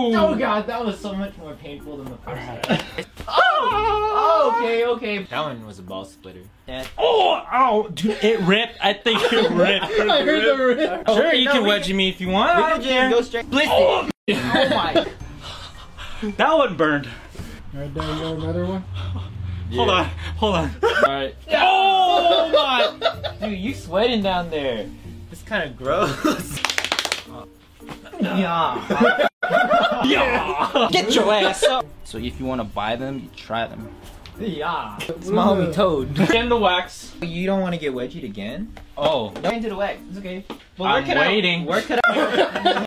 Oh god, that was so much more painful than the first one. Oh, okay. That one was a ball splitter. Yeah. Oh, dude, it ripped. I think it ripped. I heard the rip. Sure, Okay, you can wedgie me if you want. We I can don't care. go straight. Split it. Oh my. That one burned. Alright, now you want another one? Yeah. Hold on. Alright. Oh my. Dude, you sweating down there. It's kind of gross. Yeah. Yeah. Get your ass up. So if you want to buy them, you try them. Yeah. It's my homie Toad. In the wax. You don't want to get wedgied again? Oh. Go into the wax. It's okay. But I'm waiting. Where could I?